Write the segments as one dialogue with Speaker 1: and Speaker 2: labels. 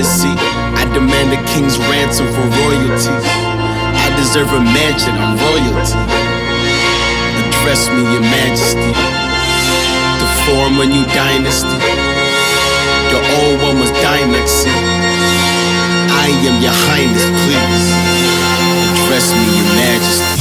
Speaker 1: fantasy. I demand a king's ransom for royalty. I deserve a mansion, I'm royalty. Address me, your majesty. To form a new dynasty. The old one was dynasty. I am your highness, please. Address me, your majesty.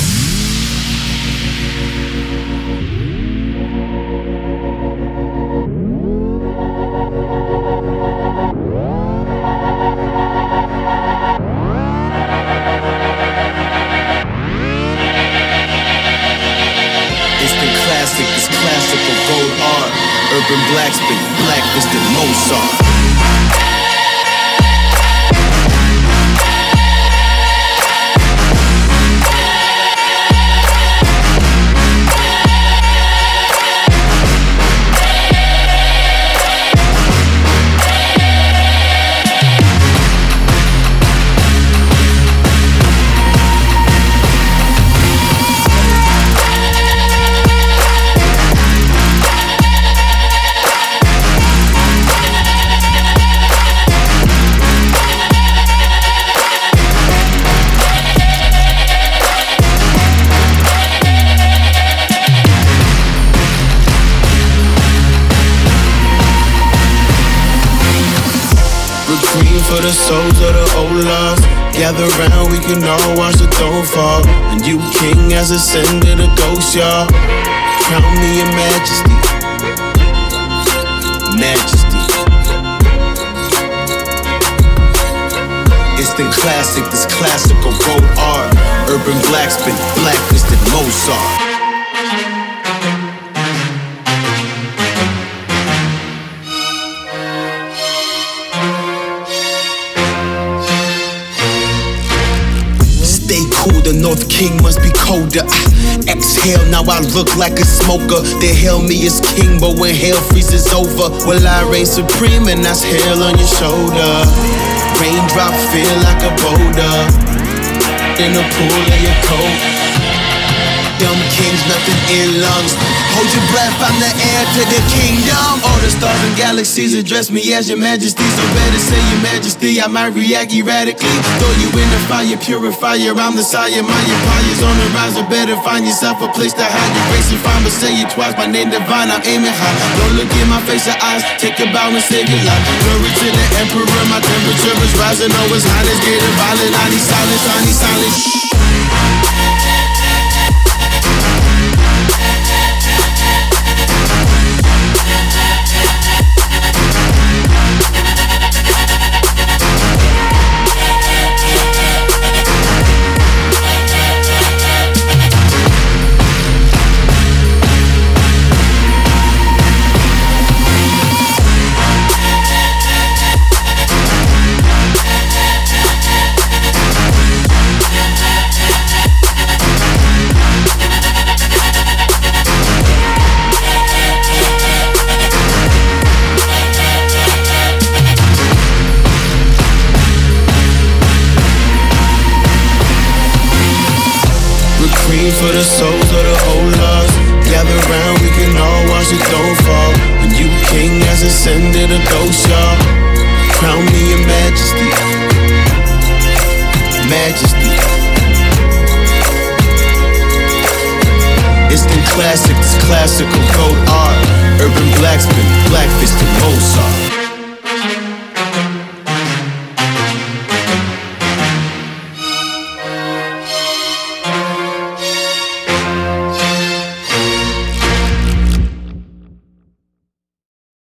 Speaker 1: This classical gold art, urban blacksmith, blacklisted Mozart. Green for the souls of the old lost. Gather round, we can all watch the throne fall. A new king has ascended, a ghost, y'all. Crown me your majesty. Majesty. Instant classic, this classical gold art. Urban blacksmith, blacklisted Mozart. Stay cool, the North King must be colder. Exhale, now I look like a smoker. They hail me as king, but when hell freezes over, well, I reign supreme, and that's hell on your shoulder. Raindrop feel like a boulder in a pool of your coat. Dumb kings, nothing in lungs. Hold your breath, I'm the heir to the kingdom. All the stars and galaxies address me as your majesty. So better say your majesty, I might react erratically. Throw you in the fire, purifier, I'm the sire. My empire's on the rise, or better find yourself a place to hide your grace and find. But say it twice, my name divine, I'm aiming high. Don't look in my face or eyes, take a bow and save your life. Glory to the emperor, my temperature is rising. Oh, it's hot, it's getting violent. I need silence, I need silence. For the souls of the old lost. Gather round, we can all watch the throne fall. A new king has ascended, a ghost, y'all. Crown me your majesty. Majesty. Instant classic, this classical gold art. Urban blacksmith, blacklisted Mozart.